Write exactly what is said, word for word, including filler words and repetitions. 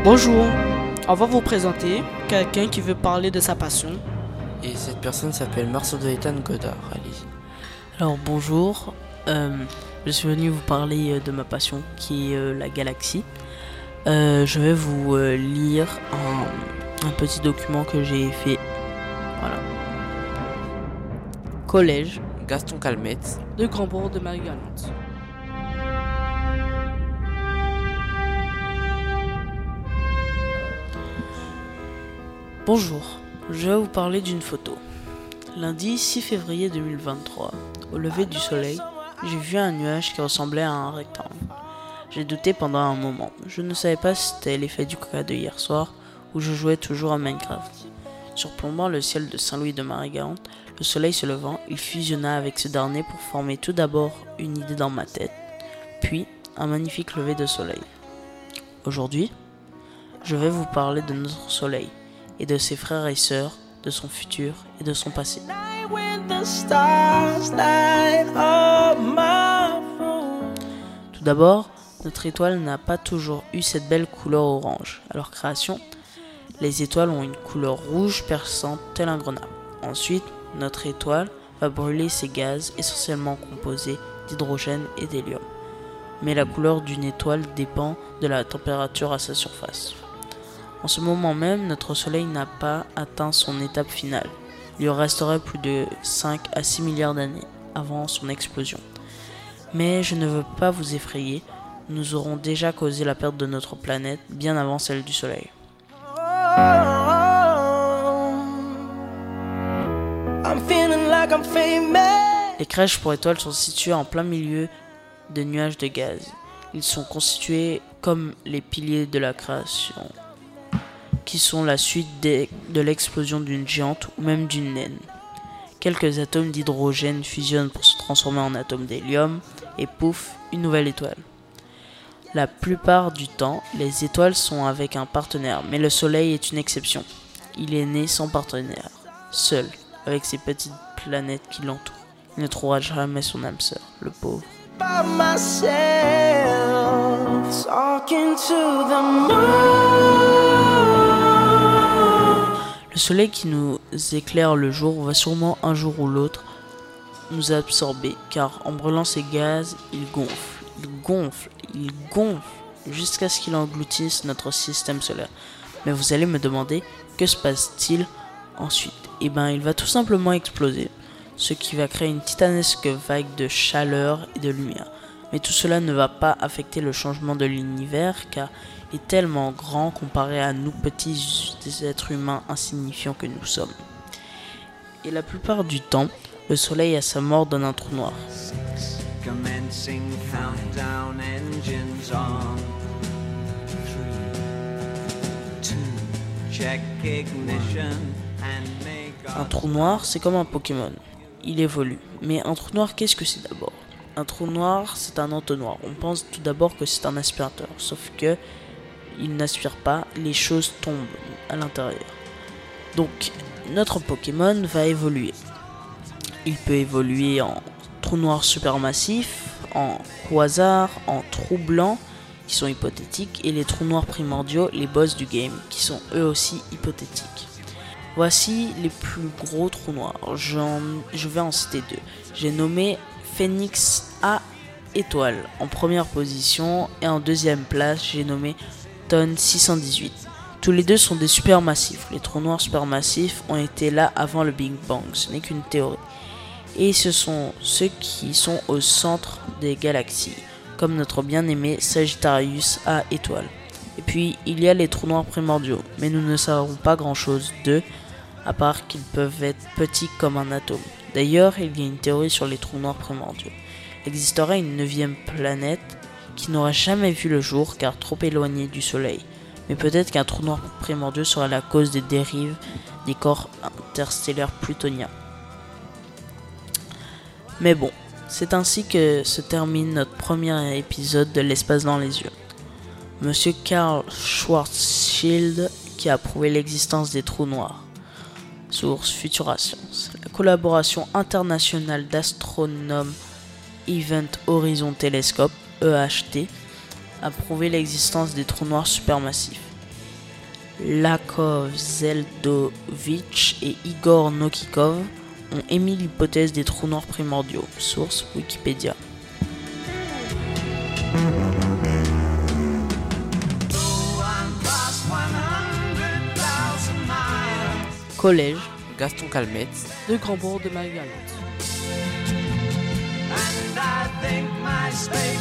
Bonjour, on va vous présenter quelqu'un qui veut parler de sa passion. Et cette personne s'appelle Marcelo Ethan Godard. Allez. Alors bonjour, euh, je suis venu vous parler de ma passion qui est euh, la galaxie. Euh, je vais vous euh, lire un, un petit document que j'ai fait. Voilà. Collège Gaston Calmette de Grandbourg de Marie-Galante. Bonjour, je vais vous parler d'une photo. Lundi six février deux mille vingt-trois, au lever du soleil, j'ai vu un nuage qui ressemblait à un rectangle. J'ai douté pendant un moment. Je ne savais pas si c'était l'effet du coca de hier soir ou je jouais toujours à Minecraft. Surplombant le ciel de Saint-Louis de Marie-Galante, le soleil se levant, il fusionna avec ce dernier pour former tout d'abord une idée dans ma tête, puis un magnifique lever de soleil. Aujourd'hui, je vais vous parler de notre soleil et de ses frères et sœurs, de son futur et de son passé. Tout d'abord, notre étoile n'a pas toujours eu cette belle couleur orange. À leur création, les étoiles ont une couleur rouge perçante tel un grenade. Ensuite, notre étoile va brûler ses gaz essentiellement composés d'hydrogène et d'hélium. Mais la couleur d'une étoile dépend de la température à sa surface. En ce moment même, notre soleil n'a pas atteint son étape finale. Il lui resterait plus de cinq à six milliards d'années avant son explosion. Mais je ne veux pas vous effrayer, nous aurons déjà causé la perte de notre planète bien avant celle du soleil. Les crèches pour étoiles sont situées en plein milieu de nuages de gaz. Ils sont constitués comme les piliers de la création, qui sont la suite de, de l'explosion d'une géante ou même d'une naine. Quelques atomes d'hydrogène fusionnent pour se transformer en atomes d'hélium et pouf, une nouvelle étoile. La plupart du temps, les étoiles sont avec un partenaire, mais le Soleil est une exception. Il est né sans partenaire, seul, avec ses petites planètes qui l'entourent. Il ne trouvera jamais son âme sœur, le pauvre. Le soleil qui nous éclaire le jour va sûrement un jour ou l'autre nous absorber, car en brûlant ces gaz, il gonfle, il gonfle, il gonfle, jusqu'à ce qu'il engloutisse notre système solaire. Mais vous allez me demander, que se passe-t-il ensuite? Eh bien, il va tout simplement exploser, ce qui va créer une titanesque vague de chaleur et de lumière. Mais tout cela ne va pas affecter le changement de l'univers, car il est tellement grand comparé à nous petits êtres humains insignifiants que nous sommes. Et la plupart du temps, le soleil à sa mort donne un trou noir. Un trou noir, c'est comme un Pokémon. Il évolue. Mais un trou noir, qu'est-ce que c'est d'abord? Un trou noir, c'est un entonnoir. On pense tout d'abord que c'est un aspirateur, sauf que il n'aspire pas, les choses tombent à l'intérieur. Donc, notre Pokémon va évoluer. Il peut évoluer en trou noir supermassif, en quasar, en trou blanc, qui sont hypothétiques, et les trous noirs primordiaux, les boss du game, qui sont eux aussi hypothétiques. Voici les plus gros trous noirs. J'en, je vais en citer deux. J'ai nommé Phénix A étoile en première position, et en deuxième place, j'ai nommé Tonne six cent dix-huit. Tous les deux sont des supermassifs. Les trous noirs supermassifs ont été là avant le Big Bang, ce n'est qu'une théorie. Et ce sont ceux qui sont au centre des galaxies, comme notre bien-aimé Sagittarius A étoile. Et puis, il y a les trous noirs primordiaux, mais nous ne savons pas grand-chose d'eux, à part qu'ils peuvent être petits comme un atome. D'ailleurs, il y a une théorie sur les trous noirs primordiaux. Il existerait une neuvième planète qui n'aurait jamais vu le jour car trop éloignée du Soleil. Mais peut-être qu'un trou noir primordial serait la cause des dérives des corps interstellaires plutoniens. Mais bon, c'est ainsi que se termine notre premier épisode de L'espace dans les yeux. Monsieur Karl Schwarzschild qui a prouvé l'existence des trous noirs. Source Futura Science. La collaboration internationale d'astronomes Event Horizon Telescope, E H T, a prouvé l'existence des trous noirs supermassifs. Lakov Zeldovich et Igor Nokikov ont émis l'hypothèse des trous noirs primordiaux. Source Wikipédia. Collège Gaston Calmette, de Grand-Bourg de Malgalante. And I think my space